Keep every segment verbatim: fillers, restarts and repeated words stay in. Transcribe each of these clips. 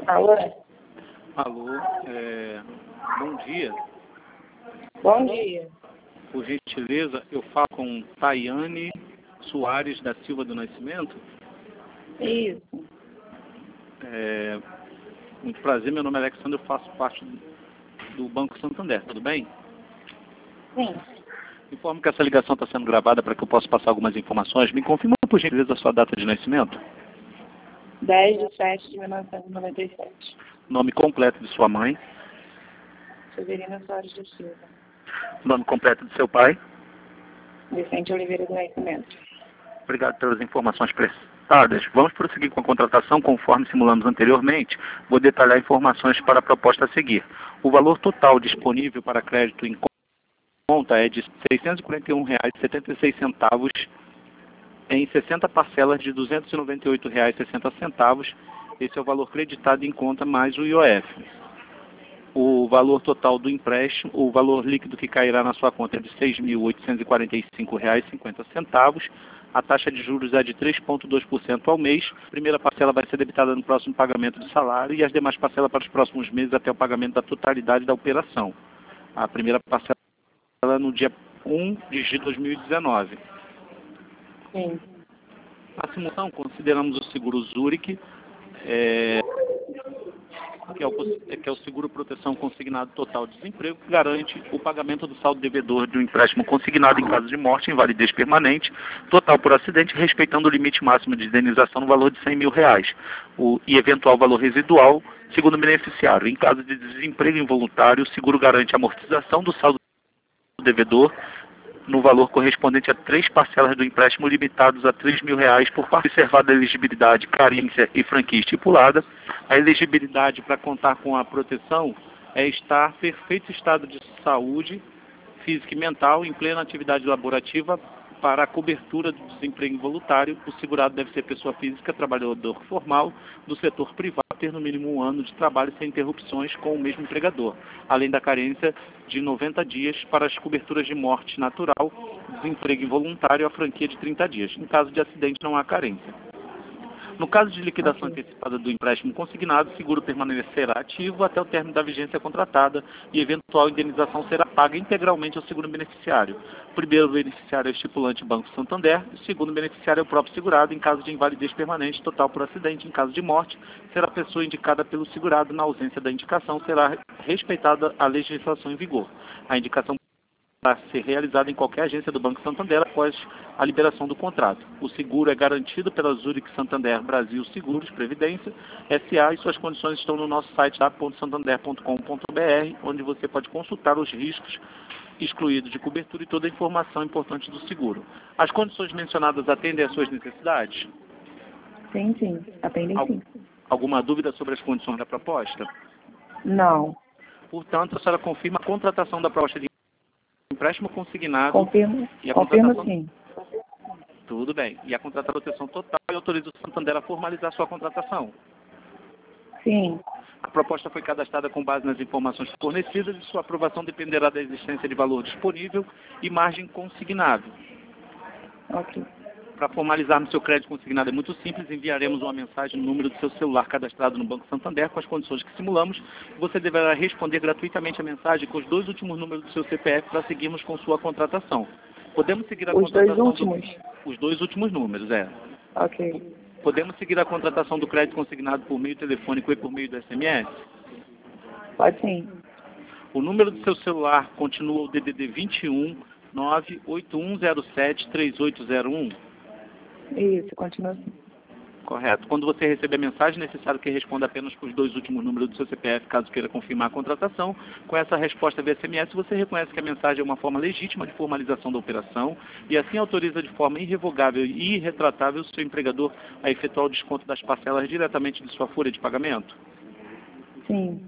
Alô? Alô, é, bom dia. Bom dia. Por gentileza, eu falo com Tayane Soares da Silva do Nascimento. Isso. É, muito prazer, meu nome é Alexandre, eu faço parte do Banco Santander, tudo bem? Sim. Informo que essa ligação está sendo gravada para que eu possa passar algumas informações. Me confirma, por gentileza, a sua data de nascimento? dez de setembro de mil novecentos e noventa e sete. Nome completo de sua mãe. Severina Soares de Silva. Nome completo de seu pai. Vicente Oliveira do Nascimento. Obrigado pelas informações prestadas. Vamos prosseguir com a contratação conforme simulamos anteriormente. Vou detalhar informações para a proposta a seguir. O valor total disponível para crédito em conta é de seiscentos e quarenta e um reais e setenta e seis centavos em sessenta parcelas de duzentos e noventa e oito reais e sessenta centavos. Esse é o valor creditado em conta mais o I O F. O valor total do empréstimo, o valor líquido que cairá na sua conta é de seis mil oitocentos e quarenta e cinco reais e cinquenta centavos. A taxa de juros é de três vírgula dois por cento ao mês. A primeira parcela vai ser debitada no próximo pagamento de salário e as demais parcelas para os próximos meses até o pagamento da totalidade da operação. A primeira parcela no dia primeiro de julho de dois mil e dezenove. Sim. A simulação, consideramos o seguro Zurich, é, que, é o, que é o seguro proteção consignado total de desemprego, que garante o pagamento do saldo devedor de um empréstimo consignado em caso de morte, invalidez permanente, total por acidente, respeitando o limite máximo de indenização no valor de cem mil reais, o, e eventual valor residual, segundo o beneficiário. Em caso de desemprego involuntário, o seguro garante a amortização do saldo devedor no valor correspondente a três parcelas do empréstimo limitados a três mil reais por parte observada a elegibilidade, carência e franquia estipulada. A elegibilidade para contar com a proteção é estar em perfeito estado de saúde física e mental em plena atividade laborativa. Para a cobertura do desemprego involuntário, o segurado deve ser pessoa física, trabalhador formal, do setor privado, ter no mínimo um ano de trabalho sem interrupções com o mesmo empregador, além da carência de noventa dias para as coberturas de morte natural, desemprego involuntário e a franquia de trinta dias. Em caso de acidente, não há carência. No caso de liquidação Ok. antecipada do empréstimo consignado, o seguro permanecerá ativo até o término da vigência contratada e eventual indenização será paga integralmente ao seguro beneficiário. O primeiro beneficiário é o estipulante Banco Santander, o segundo beneficiário é o próprio segurado em caso de invalidez permanente total por acidente. Em caso de morte, será a pessoa indicada pelo segurado. Na ausência da indicação, será respeitada a legislação em vigor. A indicação para ser realizada em qualquer agência do Banco Santander após a liberação do contrato. O seguro é garantido pela Zurich Santander Brasil Seguros Previdência S A e suas condições estão no nosso site a ponto santander ponto com ponto br, onde você pode consultar os riscos excluídos de cobertura e toda a informação importante do seguro. As condições mencionadas atendem às suas necessidades? Sim, sim. Atendem Al- sim. Alguma dúvida sobre as condições da proposta? Não. Portanto, a senhora confirma a contratação da proposta de empréstimo consignado Confirmo, e a confirmo contratação... sim. Tudo bem. E a contratação de proteção total e autoriza o Santander a formalizar sua contratação. Sim. A proposta foi cadastrada com base nas informações fornecidas e sua aprovação dependerá da existência de valor disponível e margem consignável. Ok. Para formalizar no seu crédito consignado é muito simples, enviaremos uma mensagem no número do seu celular cadastrado no Banco Santander com as condições que simulamos. Você deverá responder gratuitamente a mensagem com os dois últimos números do seu C P F para seguirmos com sua contratação. Podemos seguir a Os dois contratação últimos? do... Os dois últimos números, é. Ok. Podemos seguir a contratação do crédito consignado por meio telefônico e por meio do S M S? Pode sim. O número do seu celular continua o D D D vinte e um, nove oito um zero sete, três oito zero um? Isso, continua assim. Correto. Quando você receber a mensagem, é necessário que responda apenas com os dois últimos números do seu C P F, caso queira confirmar a contratação. Com essa resposta via S M S, você reconhece que a mensagem é uma forma legítima de formalização da operação e assim autoriza de forma irrevogável e irretratável o seu empregador a efetuar o desconto das parcelas diretamente de sua folha de pagamento? Sim.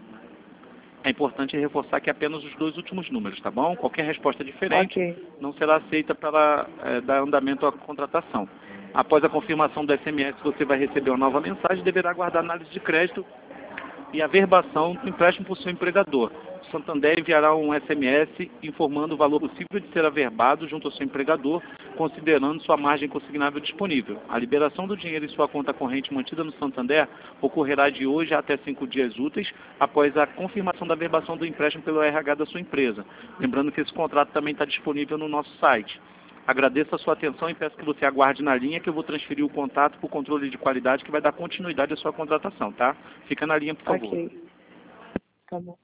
É importante reforçar que apenas os dois últimos números, tá bom? Qualquer resposta diferente Ok. não será aceita para é, dar andamento à contratação. Após a confirmação do S M S, você vai receber uma nova mensagem e deverá aguardar análise de crédito e a verbação do empréstimo por seu empregador. O Santander enviará um S M S informando o valor possível de ser averbado junto ao seu empregador, considerando sua margem consignável disponível. A liberação do dinheiro em sua conta corrente mantida no Santander ocorrerá de hoje até cinco dias úteis após a confirmação da verbação do empréstimo pelo R H da sua empresa. Lembrando que esse contrato também está disponível no nosso site. Agradeço a sua atenção e peço que você aguarde na linha que eu vou transferir o contato para o controle de qualidade que vai dar continuidade à sua contratação, tá? Fica na linha, por favor. Ok. Tá bom.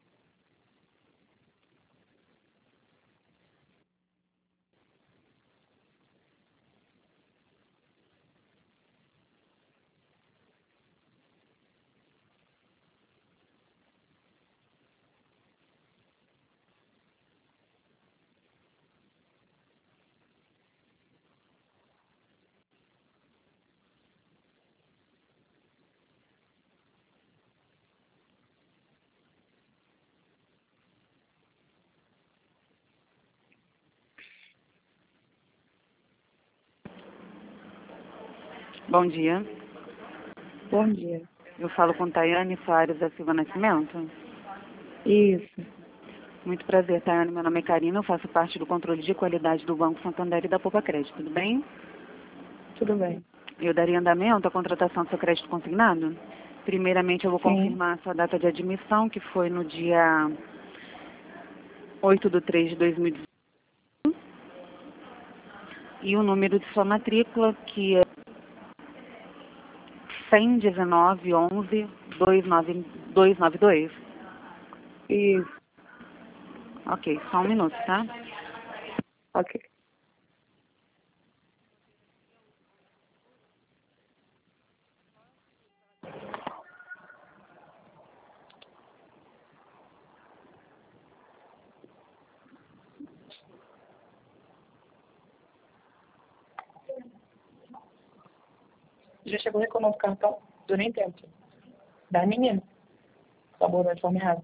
Bom dia. Bom dia. Eu falo com Tayane Soares da Silva Nascimento. Isso. Muito prazer, Tayane. Meu nome é Karina, eu faço parte do controle de qualidade do Banco Santander e da Poupa Crédito, tudo bem? Tudo bem. Eu daria andamento à contratação do seu crédito consignado. Primeiramente, eu vou Sim. confirmar a sua data de admissão, que foi no dia oito de três de dois mil e dezoito. E o número de sua matrícula, que é cem, dezenove, onze, dois nove dois. Isso. Ok, só um minuto, tá? Ok. Já chegou a reclamar do cartão? Eu nem tempo. Da menina. Acabou da forma errada.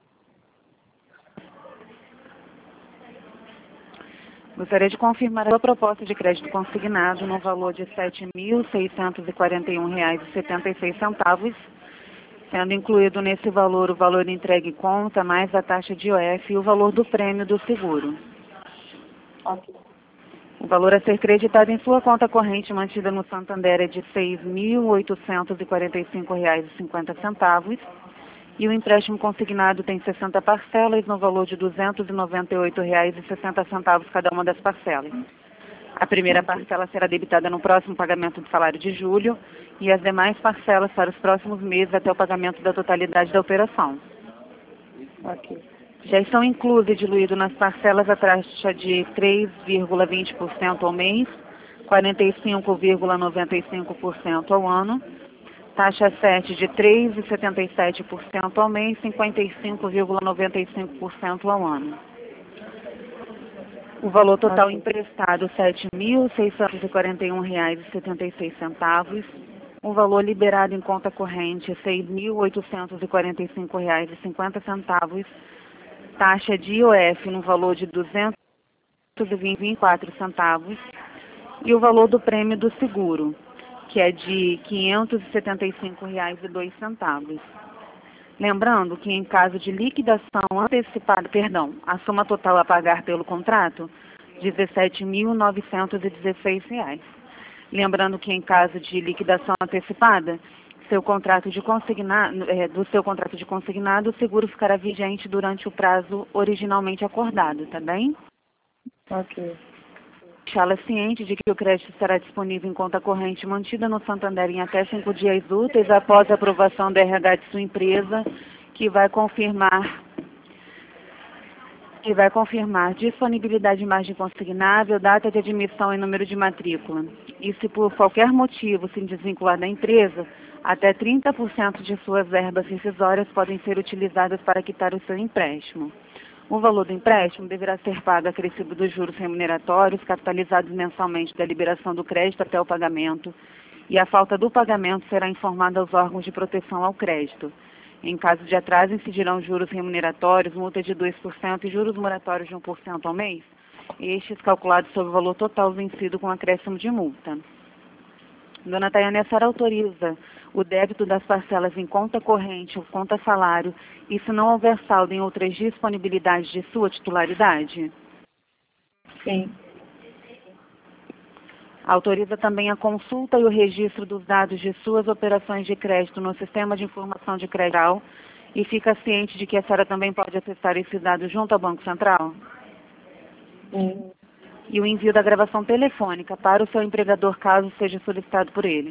Gostaria de confirmar a sua proposta de crédito consignado no valor de sete mil seiscentos e quarenta e um reais e setenta e seis centavos, sendo incluído nesse valor o valor entregue em conta, mais a taxa de I O F e o valor do prêmio do seguro. Ok. O valor a ser creditado em sua conta corrente mantida no Santander é de seis mil oitocentos e quarenta e cinco reais e cinquenta centavos e o empréstimo consignado tem sessenta parcelas no valor de duzentos e noventa e oito reais e sessenta centavos cada uma das parcelas. A primeira parcela será debitada no próximo pagamento do salário de julho e as demais parcelas para os próximos meses até o pagamento da totalidade da operação. Ok. Já estão inclusos e diluídos nas parcelas a taxa de três vírgula vinte por cento ao mês, quarenta e cinco vírgula noventa e cinco por cento ao ano, taxa sete de três vírgula setenta e sete por cento ao mês, cinquenta e cinco vírgula noventa e cinco por cento ao ano. O valor total emprestado, sete mil seiscentos e quarenta e um reais e setenta e seis centavos. O valor liberado em conta corrente, seis mil oitocentos e quarenta e cinco reais e cinquenta centavos. Taxa de I O F no valor de duzentos e vinte e quatro centavos. E o valor do prêmio do seguro, que é de quinhentos e setenta e cinco reais e dois centavos. Lembrando que em caso de liquidação antecipada, perdão, a soma total a pagar pelo contrato, dezessete mil novecentos e dezesseis reais. Lembrando que em caso de liquidação antecipada, seu contrato de consignado, é, do seu contrato de consignado, o seguro ficará vigente durante o prazo originalmente acordado, tá bem? Ok. Deixá-la ciente de que o crédito estará disponível em conta corrente mantida no Santander em até cinco dias úteis após a aprovação do R H de sua empresa, que vai confirmar que vai confirmar disponibilidade de margem consignável, data de admissão e número de matrícula. E se por qualquer motivo se desvincular da empresa, até trinta por cento de suas verbas rescisórias podem ser utilizadas para quitar o seu empréstimo. O valor do empréstimo deverá ser pago acrescido dos juros remuneratórios, capitalizados mensalmente da liberação do crédito até o pagamento, e a falta do pagamento será informada aos órgãos de proteção ao crédito. Em caso de atraso, incidirão juros remuneratórios, multa de dois por cento e juros moratórios de um por cento ao mês, estes calculados sobre o valor total vencido com acréscimo de multa. Dona Tayane, a senhora autoriza o débito das parcelas em conta corrente ou conta salário e se não houver saldo em outras disponibilidades de sua titularidade? Sim. Autoriza também a consulta e o registro dos dados de suas operações de crédito no Sistema de Informação de Crédito e fica ciente de que a senhora também pode acessar esses dados junto ao Banco Central? Sim. E o envio da gravação telefônica para o seu empregador, caso seja solicitado por ele.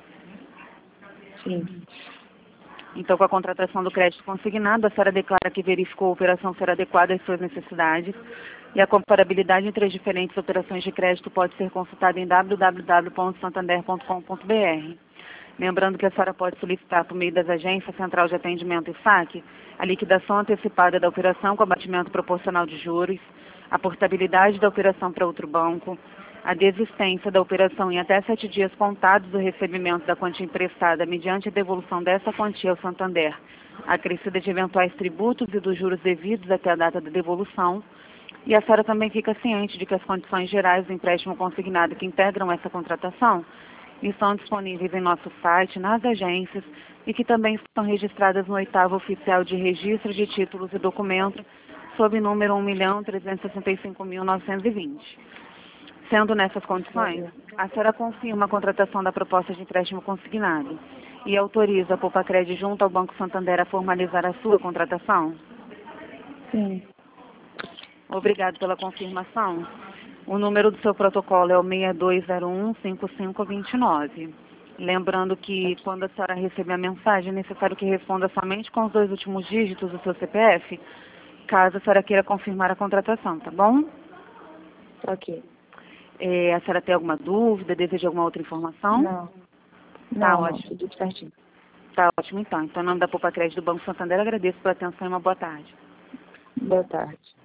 Sim. Então, com a contratação do crédito consignado, a senhora declara que verificou a operação ser adequada às suas necessidades e a comparabilidade entre as diferentes operações de crédito pode ser consultada em w w w ponto santander ponto com ponto b r. Lembrando que a senhora pode solicitar por meio das agências Central de Atendimento e saque a liquidação antecipada da operação com abatimento proporcional de juros, a portabilidade da operação para outro banco, a desistência da operação em até sete dias contados do recebimento da quantia emprestada mediante a devolução dessa quantia ao Santander, acrescida de eventuais tributos e dos juros devidos até a data da devolução, e a senhora também fica ciente de que as condições gerais do empréstimo consignado que integram essa contratação estão disponíveis em nosso site, nas agências, e que também estão registradas no oitavo oficial de registro de títulos e documentos, sob número um milhão trezentos e sessenta e cinco mil novecentos e vinte. Sendo nessas condições, a senhora confirma a contratação da proposta de empréstimo consignado e autoriza a Poupa-Cred junto ao Banco Santander a formalizar a sua contratação? Sim. Obrigado pela confirmação. O número do seu protocolo é o seis dois zero um, cinco cinco dois nove. Lembrando que, quando a senhora receber a mensagem, é necessário que responda somente com os dois últimos dígitos do seu C P F, caso a senhora queira confirmar a contratação, tá bom? Ok. É, a senhora tem alguma dúvida, deseja alguma outra informação? Não. Tá Não, ótimo. tudo certinho. Tá ótimo, então. Então, em nome da Poupa-Cred do Banco Santander, agradeço pela atenção e uma boa tarde. Boa tarde.